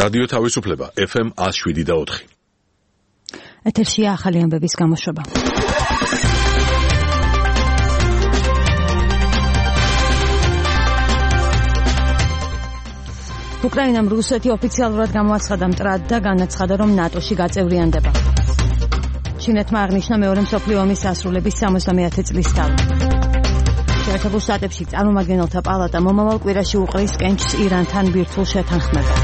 რადიო თავისუფლება FM 107.4. ეთერშია ახალი ამბების გამოშვება. უკრაინამ რუსეთი ოფიციალურად გამოაცხადა მტრად და განაცხადა, რომ ნატოში გაწევრიანდება. ჩინეთმა აღნიშნა მეორე მსოფლიო ომის დასრულების 70 წლის თავი. შეერთებულ შტატებში წარმომადგენელთა პალატა მომავალ კვირაში უყრის კენჭს ირანთან ბირთვულ შეთანხმებას.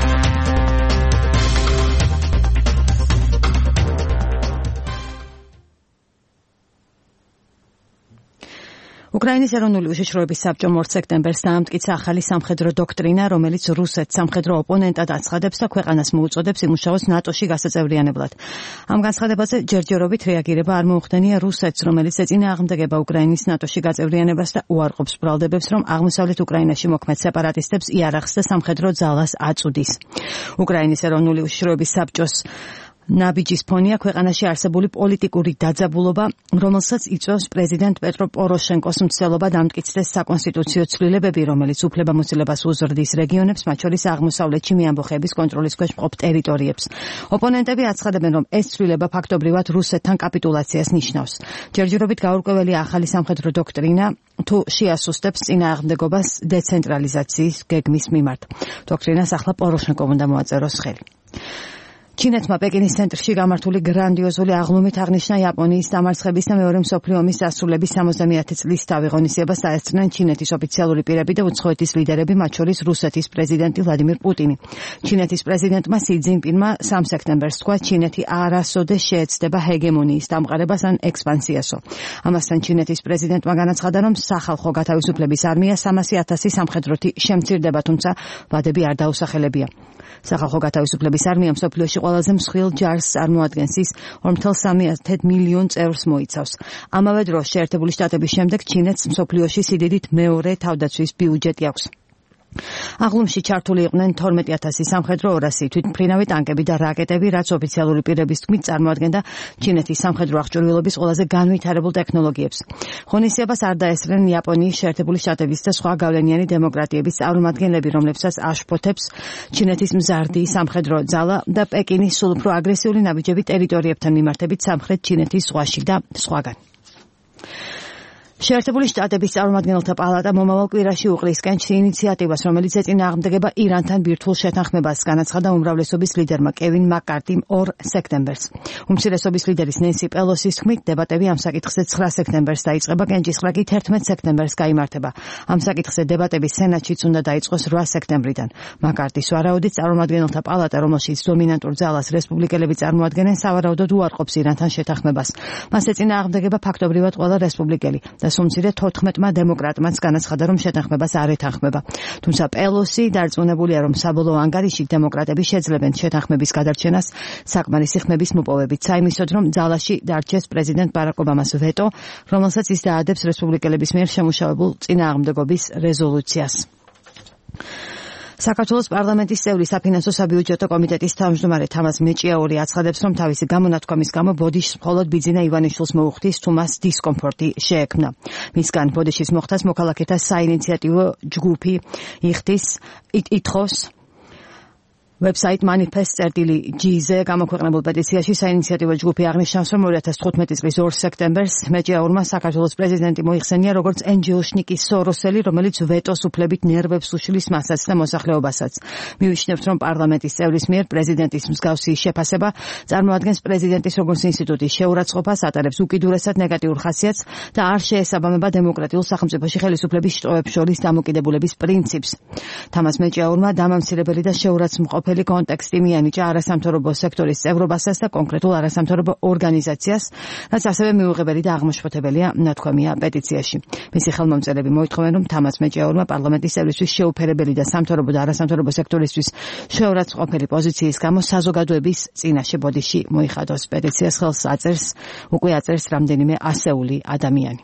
უკრაინის ეროვნული უშიშროების საბჭომ 2 სექტემბერს დაამტკიცა ახალი სამხედრო დოქტრინა, რომელიც რუსეთს სამხედრო ოპონენტად აცხადებს და ქვეყანას მოუწოდებს იმუშაოს ნატოში გასაწევრიანებლად. ამ განცხადებაზე ჯერჯერობით რეაგირება არ მოუხდენია რუსეთს, რომელიც ეწინააღმდეგება უკრაინის ნატოში გაწევრიანებას და უარყოფს ბრალდებებს, რომ აღმოსავლეთ უკრაინაში მოქმედ სეპარატისტებს იარაღს და სამხედრო ძალას აწუდის. უკრაინის ეროვნული უშიშროების საბჭოს ნაბიჯის ფონია ქვეყანაში არსებული პოლიტიკური დაძაბულობა, რომელსაც იწვევს პრეზიდენტ პეტრო პოროშენკოს მცდელობა დამტკიცდეს საკონსტიტუციო ცვლილებები, რომელიც უფლებამოსილებას უზრდის რეგიონებს, მათ შორის აღმოსავლეთში მეამბოხეების კონტროლის ქვეშ მყოფ ტერიტორიებს. ოპონენტები აცხადებენ, რომ ეს ცვლილება ფაქტობრივად რუსეთთან კაპიტულაციას ნიშნავს. ჯერჯერობით გაურკვეველია ახალი სამხედრო დოქტრინა, თუ შეასუსტებს წინააღმდეგობას დეცენტრალიზაციის გეგმის მიმართ. დოქტრინას ახლა პოროშენკომ უნდა მოაწეროს ხელი. ჩინეთმა პეკინის ცენტრში გამართული გრანდიოზული აღლუმით აღნიშნა იაპონიის დამარცხების და მეორე მსოფლიო ომის დასრულების 70 წლის თავი. ღონისძიებას დაესწრნენ ჩინეთის ოფიციალური პირები და უცხოეთის ლიდერები, მათ შორის რუსეთის პრეზიდენტი ვლადიმირ პუტინი. ჩინეთის პრეზიდენტმა სი ძინპინმა 3 სექტემბერს თქვა, ჩინეთი არასოდეს შეეცდება ჰეგემონიის დამყარებას ან ექსპანსიასო. ამასთან ჩინეთის პრეზიდენტმა განაცხადა, რომ სახალხო გათავისუფლების არმია 300,000 სამხედროთი შემცირდება, თუმცა ვადები არ დაუსახელებია. სახალხო გათავისუფლების არმია მსოფლიოში ყველაზე მსხვილ ჯარს წარმოადგენს, ის 2.3 მილიონ წევრს მოიცავს. ამავე დროს შეერთებული შტატების შემდეგ ჩინეთს მსოფლიოში სიდიდით მეორე თავდაცვის ბიუჯეტი აქვს. აღლუმში ჩართული იყვნენ 12,000 სამხედრო 200 თვითმფრინავი ტანკები და რაკეტები, რაც ოფიციალური პირების თქმით წარმოადგენდა ჩინეთის სამხედრო აღჭურვილობის ყველაზე განვითარებულ ტექნოლოგიებს. ღონისძიებას არ დაესწრნენ იაპონიის, შეერთებული შტატების და სხვა გავლენიანი დემოკრატიების წარმომადგენლები, რომლებსაც აშფოთებს ჩინეთის მზარდი სამხედრო ძალა და პეკინის სულ უფრო აგრესიული ნაბიჯები ტერიტორიებთან მიმართებით სამხრეთ ჩინეთის ზღვაში და სხვაგან. შეერთებული შტატების წარმომადგენელთა პალატა მომავალ კვირაში უყრის კენჭს ინიციატივას, რომელიც ეწინააღმდეგება ირანთან ბირთვულ შეთანხმებას, განაცხადა უმრავლესობის ლიდერმა კევინ მაკ-კარტიმ 2 სექტემბერს. უმცირესობის ლიდერის ნენსი პელოსის თქმით, დებატები ამ საკითხზე 9 სექტემბერს დაიწყება, კენჭისყრა კი 11 სექტემბერს გაიმართება. ამ საკითხზე დებატები სენატშიც უნდა დაიწყოს 8 სექტემბრიდან. მაკ-კარტის ვარაუდით, წარმომადგენელთა პალატა, რომელშიც დომინანტურ ძალას რესპუბლიკელები წარმოადგენენ, სავარაუდოდ უარყოფს ირანთან შეთანხმებას. მას ეწინააღმდეგება ფაქტობრივად ყველა რესპუბლიკელი. უმცირე 14-მა დემოკრატმაც განაცხადა, რომ შეთანხმებას არ ეთანხმება. თუმცა პელოსი დარწმუნებულია, რომ საბოლოო ანგარიში დემოკრატები შეძლებენ შეთანხმების გადარჩენას საკმარისი ხმების მოპოვებით, საიმისოდ, რომ ძალაში დარჩეს პრეზიდენტ ბარაკ ობამას ვეტო, რომელსაც ის დაადებს რესპუბლიკელების მიერ შემუშავებულ წინააღმდეგობის რეზოლუციას. საქართველოს პარლამენტის წევრი საფინანსო საბიუჯეტო კომიტეტის თავმჯდომარე თამაზ მეჭიაური აცხადებს, რომ თავისი გამონათქვამის გამო ბოდიშს მხოლოდ ბიძინა ივანიშვილს მოუხდის, თუ მას დისკომფორტი შეექმნა. მისგან ბოდიშის მოხდას მოქალაქეთა საინიციატივო ჯგუფი ითხოვს. ვებსაიტ manifest.gz-ზე გამოქვეყნებულ პეტიციაში საინიციატივო ჯგუფი აღნიშნავს, რომ 2015 წლის 2 სექტემბერს მეჭიაურმა საქართველოს პრეზიდენტი მოიხსენია როგორც ენჯელშნიკის სოროსელი, რომელიც ვეტოს უფლებით ნერვებს უშლის მასაც და მოსახლეობასაც. მივიშნევთ, რომ პარლამენტის წევრის მიერ პრეზიდენტის მსგავსი შეფასება წარმოადგენს პრეზიდენტის როგორც ინსტიტუტის შეურაცხყოფას, ატარებს უკიდურესად ნეგატიურ ხასიათს და არ შეესაბამება დემოკრატიულ სახელმწიფოში ხელისუფლების შტოებს შორის დამოკიდებულების პრინციპს. თამაზ მეჭიაურმა დამამცირებელი და შეურაცხმყოფელი კონტექსტი მიანიჭა არასამთავრობო სექტორის წევრობასაც და კონკრეტულ არასამთავრობო ორგანიზაციას, რაც ასევე მიუღებელი და აღმაშფოთებელია ნათქვამია პეტიციაში. მისი ხელმომწერები მოითხოვენ, რომ თამაზ მეჭიაურმა პარლამენტის წევრისთვის შეუფერებელი და სამთავრობო და არასამთავრობო სექტორისთვის შეურაცხმყოფელი პოზიციის გამო საზოგადოების წინაშე ბოდიში მოიხადოს. პეტიციას ხელს აწერს რამდენიმე ასეული ადამიანი.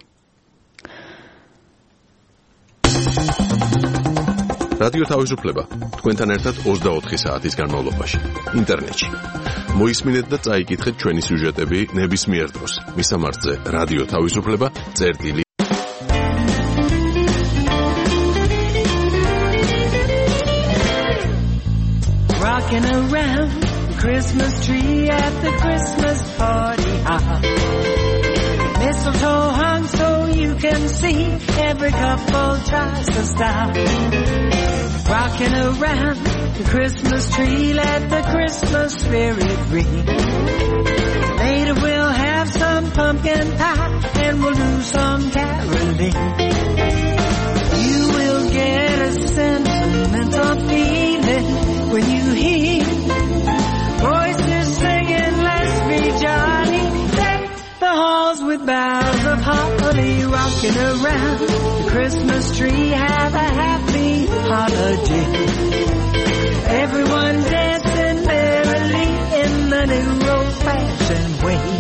რადიო თავისუფლება თქვენთან ერთად 24 საათის განმავლობაში ინტერნეტში. მოისმინეთ და წაიკითხეთ ჩვენი სიუჟეტები ნებისმიერ დროს. მისამართზე რადიო თავისუფლება წერტილი Rocking around the Christmas tree at the Christmas party hop. Mistletoe hung so you can see, every couple tries to stop. Rocking around the Christmas tree, let the Christmas spirit ring. Later we'll have some pumpkin pie and we'll do some caroling. You will get a sentimental feeling when you hear voices singing, let's be jolly. Deck the halls with boughs of holly. Rocking around the Christmas tree, have a happy holiday. Everyone dancing merrily in the new old-fashioned way.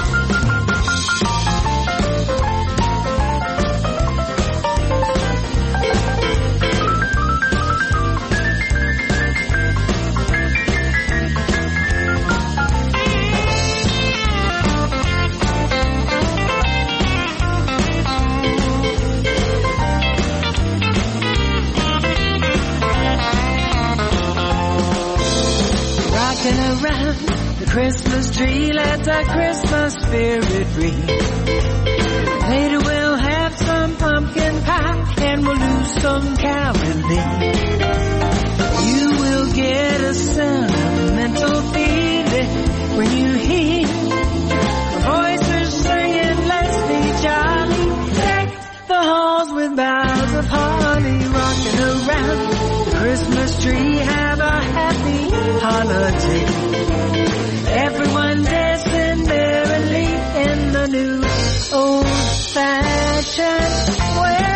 Around the Christmas tree, let the Christmas spirit ring. Later we'll have some pumpkin pie and we'll do some caroling. You will get a sentimental feeling when you hear voices singing, let's be jolly. Deck the halls with boughs of holly. Rocking around the Christmas tree, have a happy holiday. Everyone dancing merrily in the new old-fashioned way.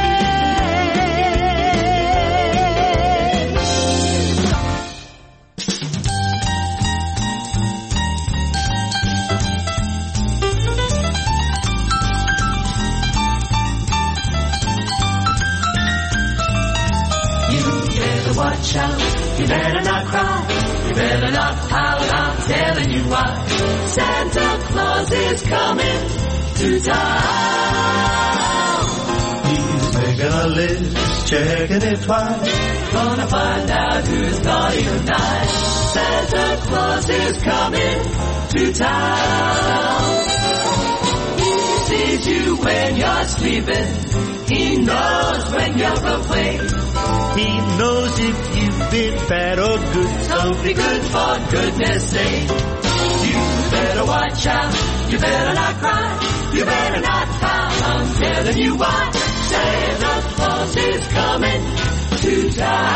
You better watch out, you better not cry. You better not pout, I'm telling you why. Santa Claus is coming to town. He's making a list, checking it twice. Gonna find out who's naughty or nice. Santa Claus is coming to town. He sees you when you're sleeping. He knows when you're awake. He knows if you've been bad or good. So be good for goodness sake. You better watch out. You better not cry. You better not pout. I'm telling you why. Santa Claus is coming to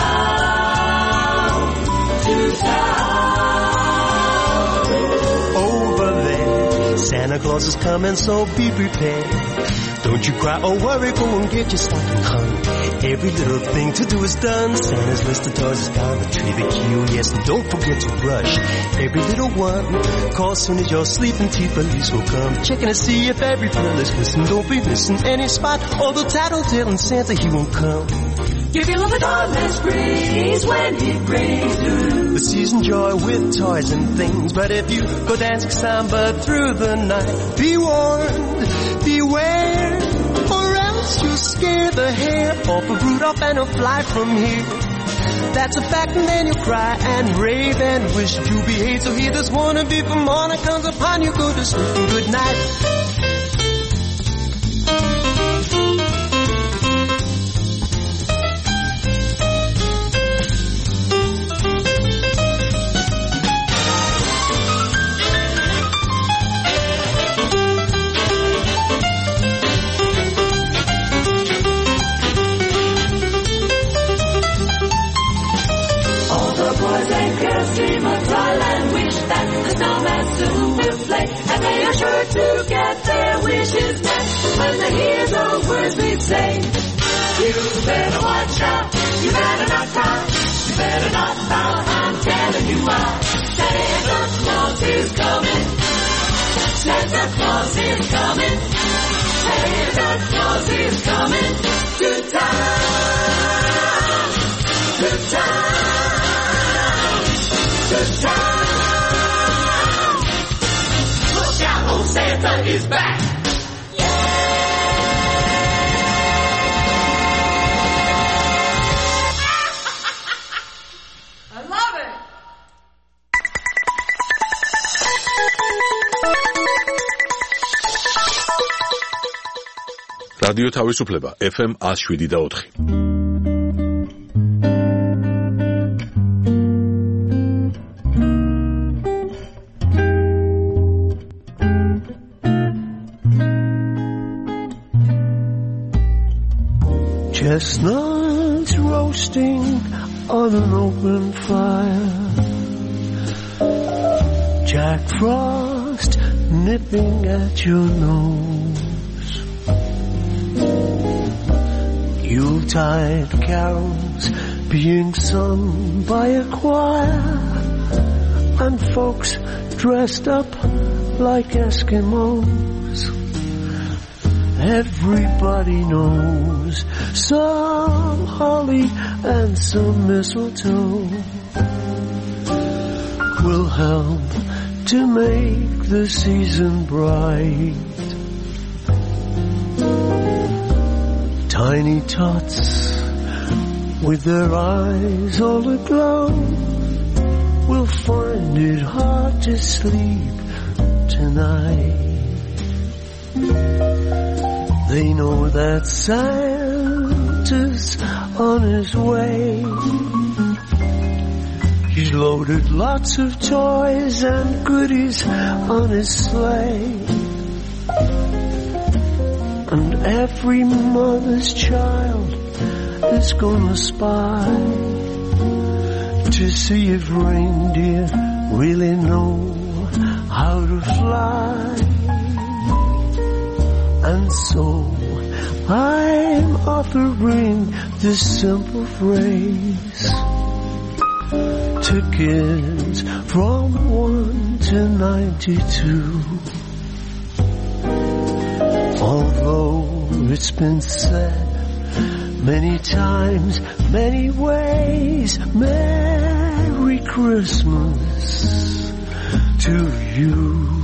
town. To town. Over there, Santa Claus is coming, so be prepared. Don't you cry or worry, go and get your stocking hung. Every little thing to do is done. Santa's list of toys is down the tree, the queue, yes, and don't forget to brush every little one. Call soon as you're sleeping, police will come. Checking to see if every pill is missing. Don't be missing any spot, although tattletelling Santa, he won't come. Give your love a dawnless breeze when he brings you the season joy with toys and things. But if you go dancing samba through the night, be warned, beware, or else you'll scare the hair off of Rudolph and he'll fly from here. That's a fact, and then you'll cry and rave and wish to behave. So hear this warning before morning comes upon you. Go to sleep and good night. Dream of toil and wish that the snowman soon will play, and they are sure to get their wishes met when they hear the words we say. You better watch out, you better not cry, you better not pout, I'm telling you why. Santa Claus is coming, Santa Claus is coming, Santa Claus is coming to town, to town. Good time. Look out, old Santa is back. Yeah. I love it. რადიო თავისუფლება FM 107.4. Chestnuts roasting on an open fire, Jack Frost nipping at your nose, Yuletide carols being sung by a choir, and folks dressed up like Eskimos. Everybody knows some holly and some mistletoe will help to make the season bright. Tiny tots with their eyes all aglow will find it hard to sleep tonight. They know that Santa's on his way. He's loaded lots of toys and goodies on his sleigh. And every mother's child is gonna spy to see if reindeer really know how to fly. And so I'm offering this simple phrase to kids from 1 to 92. Although it's been said many times, many ways, Merry Christmas to you.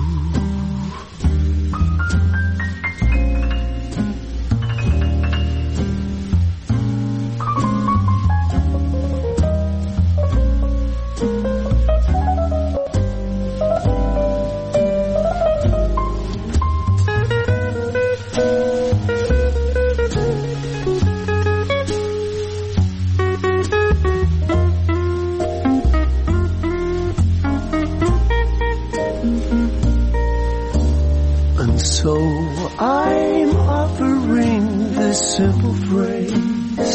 So I'm offering this simple phrase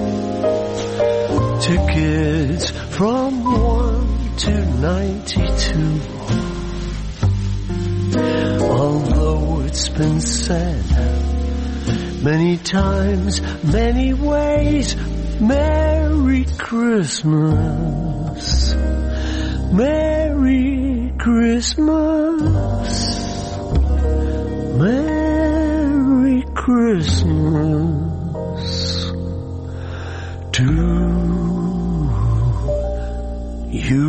to kids from 1 to 92. Although it's been said many times, many ways, Merry Christmas, Merry Christmas, Merry Christmas to you.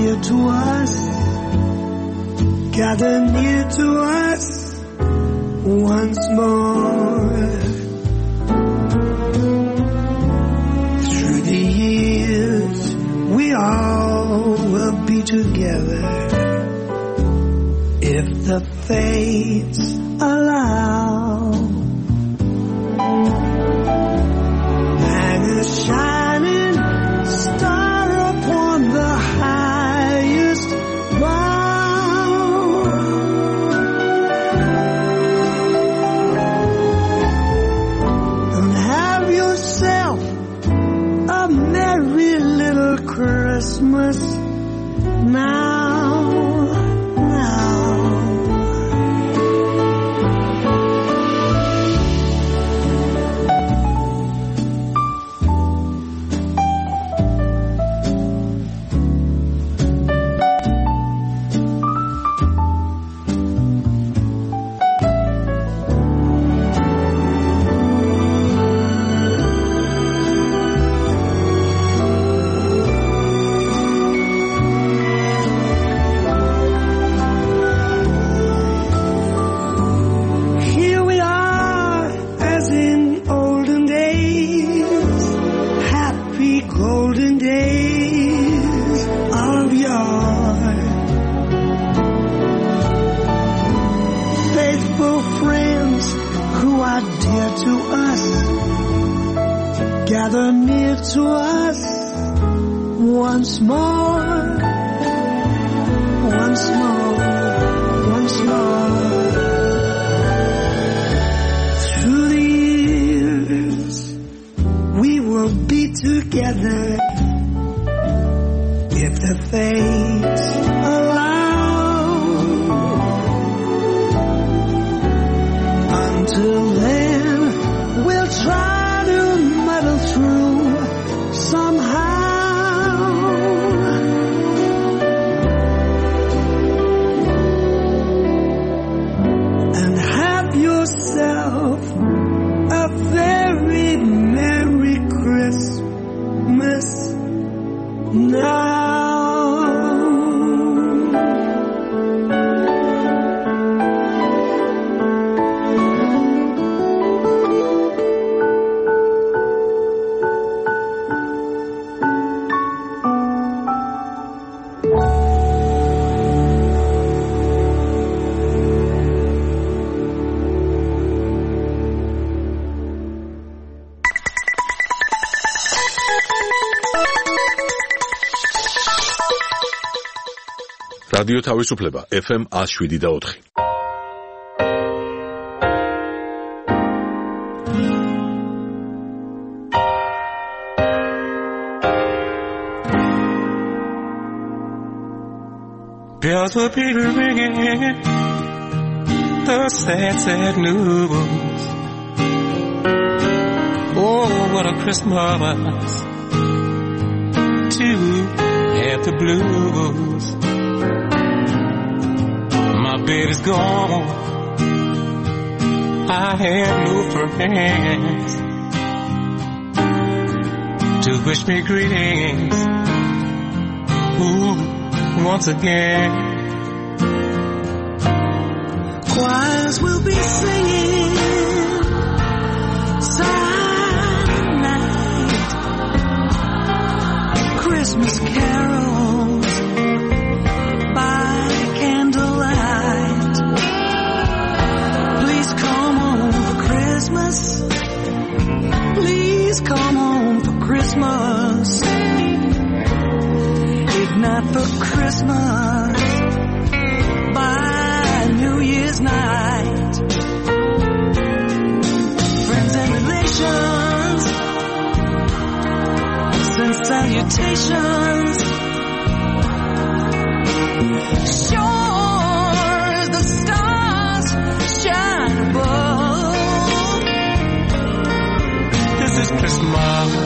dear to us, gather near to us once more. Through the years, we all will be together if the fates allow. Hang a shining star upon the highest bough. And have yourself a merry little Christmas now. Gather near to us once more, once more, once more. Through the years, we will be together if the fates allow. Until then, we'll try through somehow. And have yourself a very Merry Christmas now. რადიო თავისუფლება FM 107.4. Bells will be ringing, the sad, sad news. Oh, what a Christmas to have the blues. My baby's gone, I have no friends to wish me greetings. Ooh, once again. Choirs will be singing silent night, Christmas carols by candlelight. Please come home for Christmas. Please come home for Christmas. If not for Christmas, by New Year's night. Friends and relations send salutations. Sure as the stars shine above. This is Christmas.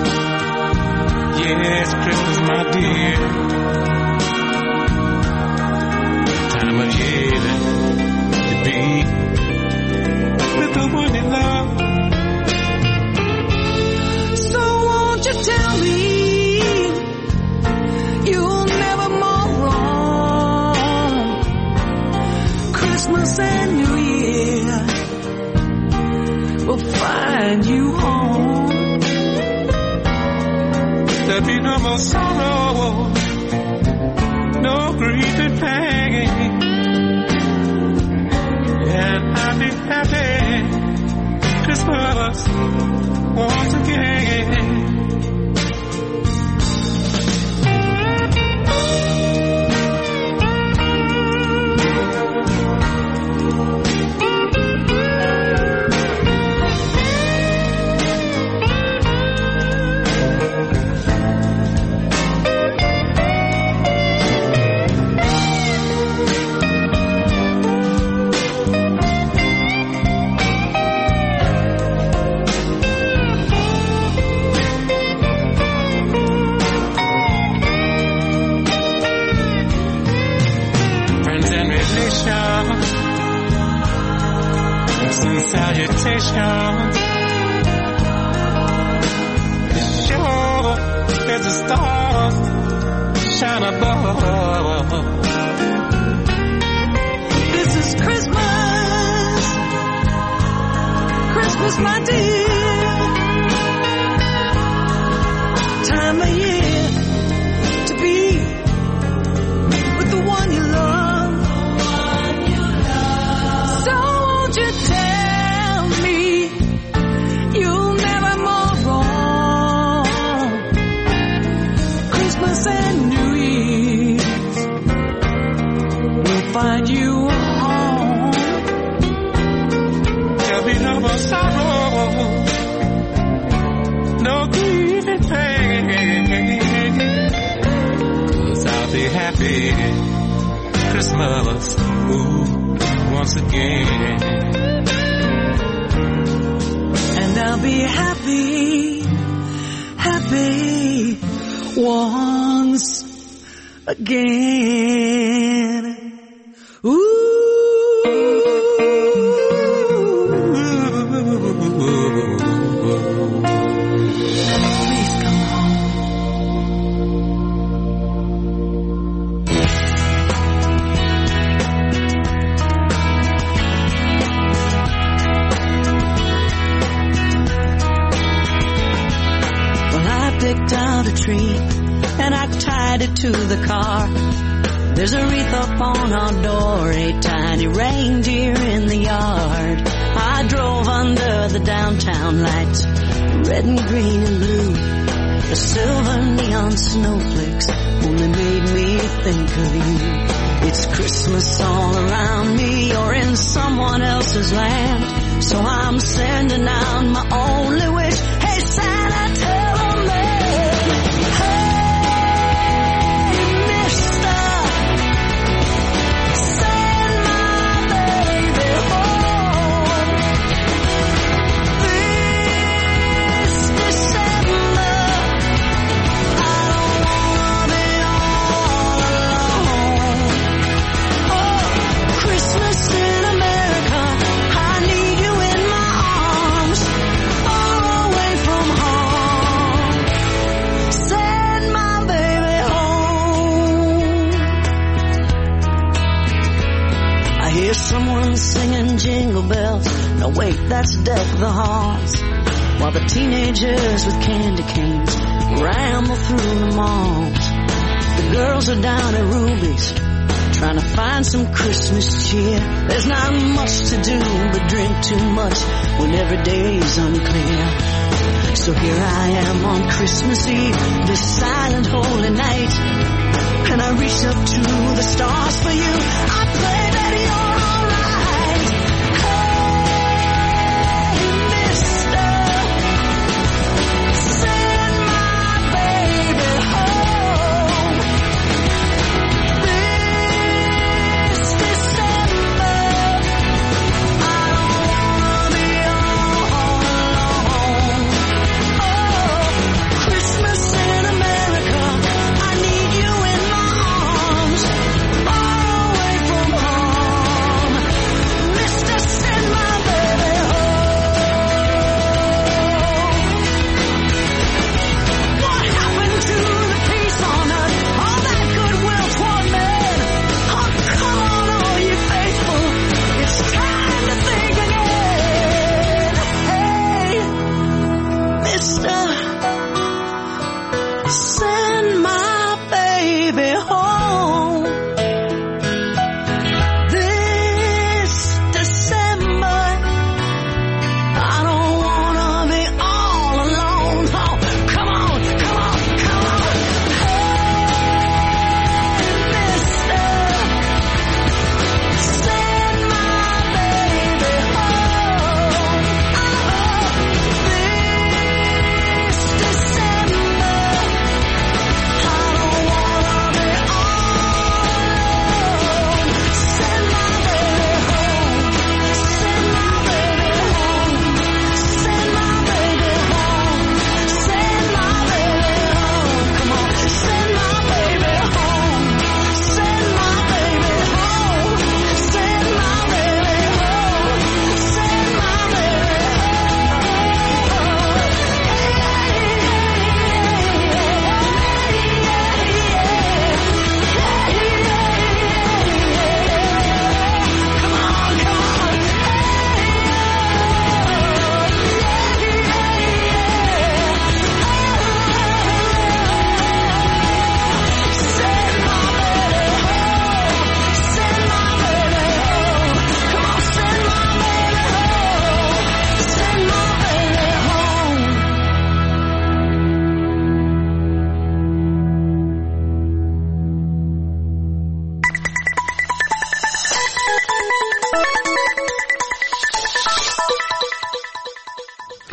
Yes, Christmas, my dear. Time of year to be with the one you love. So won't you tell me you'll never There'll be no more sorrow, no grief and pain, and I'll be happy Christmas once again. Salutations. It's sure as the stars shine above. This is Christmas, Christmas, my dear. Time of year to be with the one you love. So won't you tell me you'll never more wrong? Christmas and New Year's will find you home. There'll be no more sorrow, no grief and pain, 'cause I'll be happy Christmas, once again. And I'll be happy, happy once again. Ooh. Please come home. Picked out a tree and I tied it to the car. There's a wreath up on our door, a tiny reindeer in the yard. I drove under the downtown lights, red and green and blue. The silver neon snowflakes only made me think of you. It's Christmas all around me, or in someone else's land. So I'm sending out my only wish. Hey Santa, tell them someone singing jingle bells. No wait, that's Deck the Halls. While the teenagers with candy canes ramble through the malls. The girls are down at Ruby's trying to find some Christmas cheer. There's not much to do but drink too much when every day's unclear. So here I am on Christmas Eve, this silent holy night, and I reach up to the stars for you. I pray that you're alright. Hey, mister, send my baby home. This December, I don't wanna be all alone. Oh, Christmas in America, I need you in my arms, far away from home.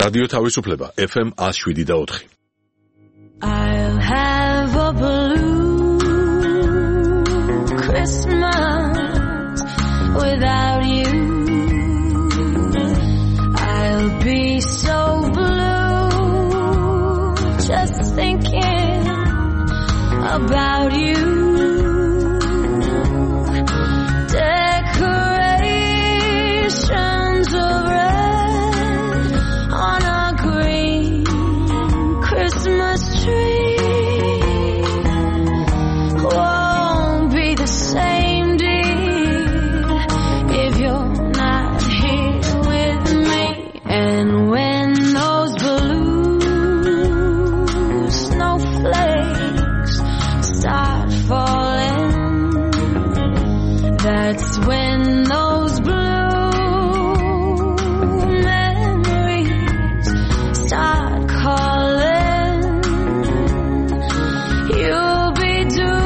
რადიო თავისუფლება FM 107.4. I'll have a blue Christmas without you. I'll be so blue just thinking about you. Decorations of red on a green Christmas tree won't be the same, dear, if you're not here with me. And when those blue snowflakes start falling, that's when those blue memories start calling. You'll be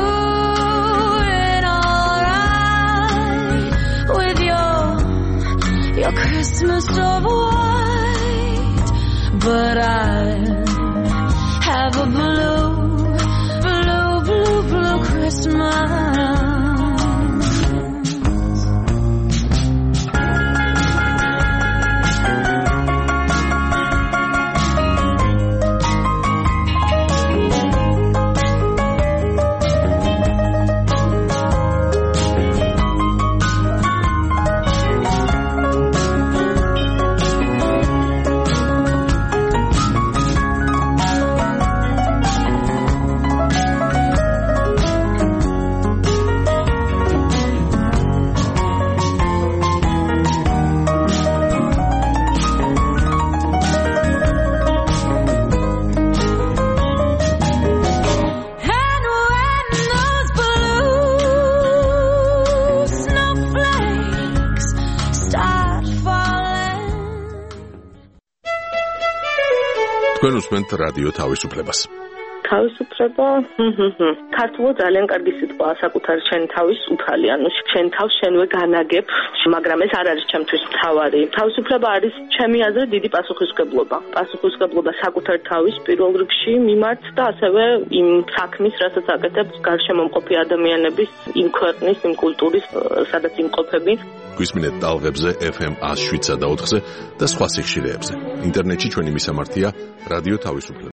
doing alright with your Christmas of white, but I'll have a blue Christmas. თქვენ უსმენთ რადიო თავისუფლებას. თავისუფლება ქართულად ძალიან კარგი სიტყვაა, საკუთარი შენი თავის უფალი, ანუ შენ თავს შენვე განაგებ, მაგრამ ეს არ არის ჩემთვის მთავარი. თავისუფლება არის ჩემი აზრით დიდი პასუხისმგებლობა. პასუხისმგებლობა საკუთარი თავის პირველ რიგში მიმართ და ასევე იმ საქმის, რასაც აკეთებს გარშემომყოფი ადამიანების, იმ ქვეყნის, იმ კულტურის, სადაც იმყოფები. გვისმინეთ ტალღებზე FM 107.4-ზე და სხვა სიხშირეებზე. ინტერნეტში ჩვენი მისამართია რადიო თავისუფლება.